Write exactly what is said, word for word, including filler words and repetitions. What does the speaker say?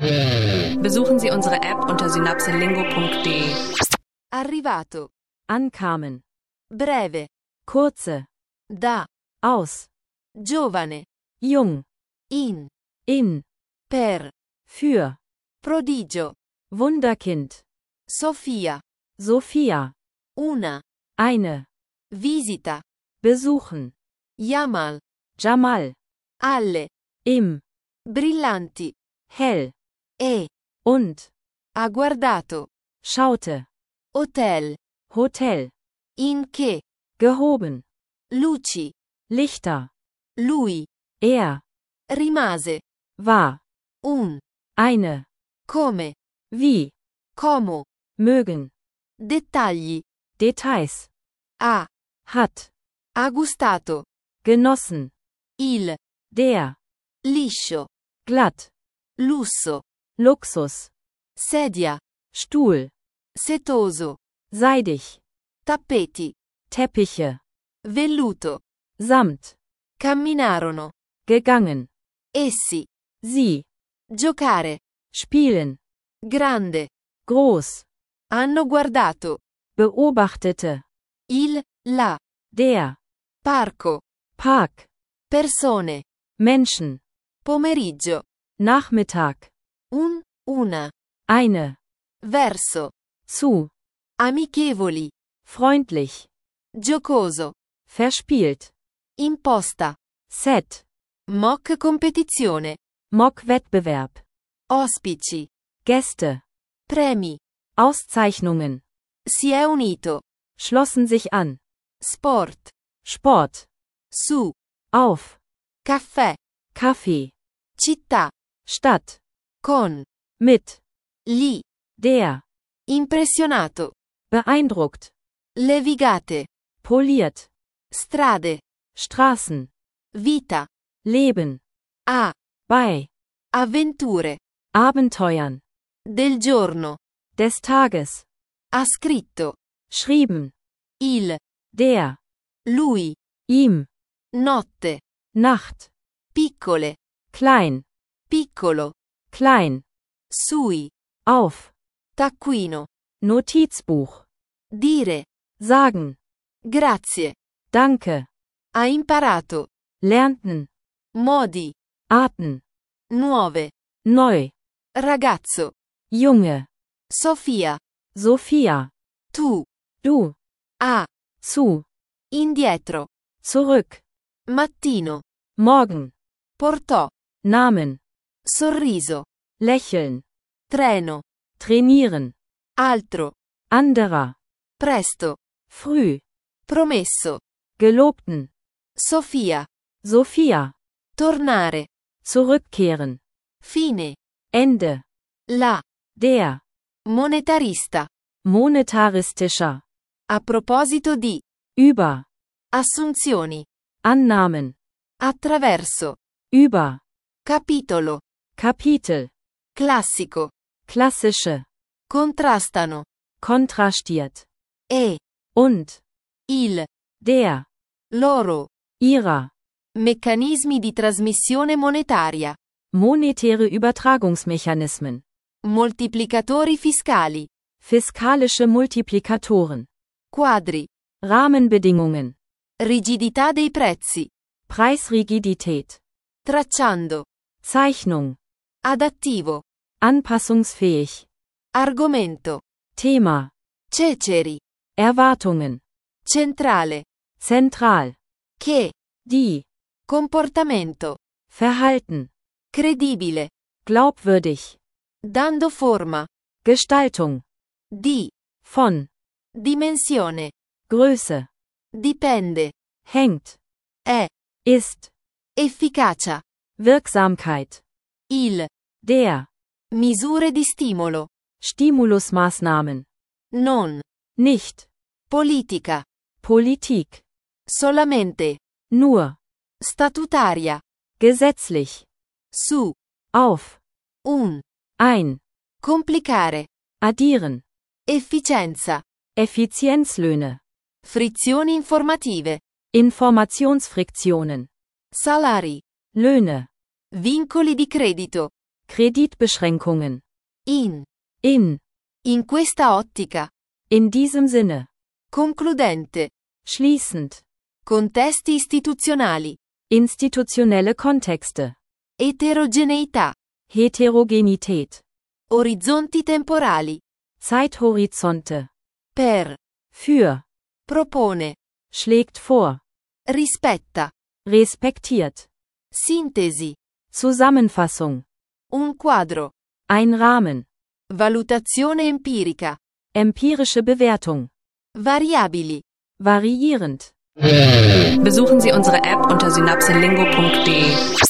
Besuchen Sie unsere App unter synapselingo punkt de. Arrivato. Ankamen. Breve. Kurze. Da. Aus. Giovane. Jung. In. In. Per. Für. Prodigio. Wunderkind. Sofia. Sophia. Una. Eine. Visita. Besuchen. Jamal. Jamal. Alle. Im. Brillanti. Hell. E. Und. Ha guardato. Schaute. Hotel. Hotel. In che. Gehoben. Luci. Lichter. Lui. Er. Rimase. War. Un. Eine. Come. Wie. Como. Mögen. Dettagli. Details. Ha. Hat. Ha gustato. Genossen. Il. Der. Liscio. Glatt. Lusso. Luxus. Sedia. Stuhl. Setoso. Seidig. Tappeti. Teppiche. Velluto. Samt. Camminarono. Gegangen. Essi. Sie. Giocare. Spielen. Grande. Groß. Hanno guardato. Beobachtete. Il. La. Der. Parco. Park. Persone. Menschen. Pomeriggio. Nachmittag. Un. Una. Eine. Verso. Zu. Amichevoli. Freundlich. Giocoso. Verspielt. Imposta. Set. Mock competizione. Mock-Wettbewerb. Ospici. Gäste. Premi. Auszeichnungen. Si è unito. Schlossen sich an. Sport. Sport. Su. Auf. Caffè. Kaffee. Città. Stadt. Con. Mit. Gli. Der. Impressionato. Beeindruckt. Levigate. Poliert. Strade. Straßen. Vita. Leben. A. Bei. Avventure. Abenteuern. Del giorno. Des Tages. Ha scritto. Schrieben. Il. Der. Lui. Ihm. Notte. Nacht. Piccole. Klein. Piccolo. Klein. Sui. Auf. Taccuino. Notizbuch. Dire. Sagen. Grazie. Danke. Ha imparato. Lernten. Modi. Arten. Nuove. Neu. Ragazzo. Junge. Sofia. Sophia. Tu. Du. A. Zu. Indietro. Zurück. Mattino. Morgen. Portò. Namen. Sorriso. Lächeln. Treno. Trainieren. Altro. Anderer. Presto. Früh. Promesso. Gelobten. Sofia. Sophia. Tornare. Zurückkehren. Fine. Ende. La. Der. Monetarista. Monetaristischer. A proposito di. Über. Assunzioni. Annahmen. Attraverso. Über. Capitolo. Kapitel. Classico. Klassische. Contrastano. Kontrastiert. E. Und. Il. Der. Loro. Ihrer. Meccanismi di trasmissione monetaria. Monetäre Übertragungsmechanismen. Moltiplicatori fiscali. Fiskalische Multiplikatoren. Quadri. Rahmenbedingungen. Rigidità dei prezzi. Preisrigidität. Tracciando. Zeichnung. Adattivo. Anpassungsfähig. Argomento. Thema. Ceceri. Erwartungen. Centrale. Zentral. Che. Die. Comportamento. Verhalten. Credibile. Glaubwürdig. Dando forma. Gestaltung. Di. Von. Dimensione. Größe. Dipende. Hängt. È. Ist. Efficacia. Wirksamkeit. Il. Der. Misure di stimolo. Stimulusmaßnahmen. Non. Nicht. Politica. Politik. Solamente. Nur. Statutaria. Gesetzlich. Su. Auf. Un. Ein. Complicare. Addieren. Efficienza. Effizienzlöhne. Frizioni informative. Informationsfriktionen. Salari. Löhne. Vincoli di credito. Kreditbeschränkungen. In. In. In questa ottica. In diesem Sinne. Concludente. Schließend. Contesti istituzionali. Institutionelle Kontexte. Eterogeneità. Heterogenität. Orizzonti temporali. Zeithorizonte. Per. Für. Propone. Schlägt vor. Rispetta. Respektiert. Sintesi. Zusammenfassung. Un quadro. Ein Rahmen. Valutazione empirica. Empirische Bewertung. Variabili. Variierend. Besuchen Sie unsere App unter synapselingo punkt de.